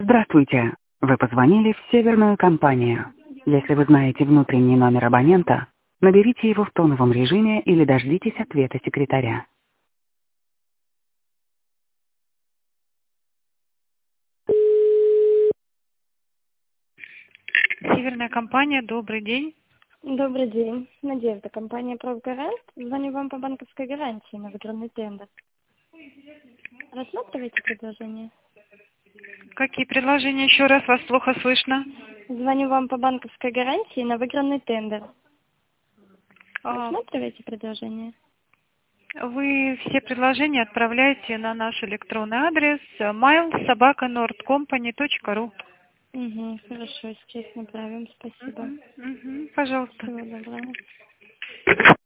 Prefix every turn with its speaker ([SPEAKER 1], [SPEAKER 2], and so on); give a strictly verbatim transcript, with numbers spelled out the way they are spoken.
[SPEAKER 1] Здравствуйте. Вы позвонили в Северную компанию. Если вы знаете внутренний номер абонента, наберите его в тоновом режиме или дождитесь ответа секретаря. Северная компания, добрый день.
[SPEAKER 2] Добрый день. Надежда, компания «Профгарант». Звоню вам по банковской гарантии на выигранный тендер. Рассматриваете предложение?
[SPEAKER 1] Какие предложения? Еще раз, вас плохо слышно.
[SPEAKER 2] Звоню вам по банковской гарантии на выигранный тендер.
[SPEAKER 1] А,
[SPEAKER 2] Рассматриваете предложение?
[SPEAKER 1] Вы все предложения отправляете на наш электронный адрес mail собака nordcompany точка ру.
[SPEAKER 2] Угу, хорошо, сейчас направим. Спасибо.
[SPEAKER 1] Угу, угу, пожалуйста.
[SPEAKER 2] Всего доброго.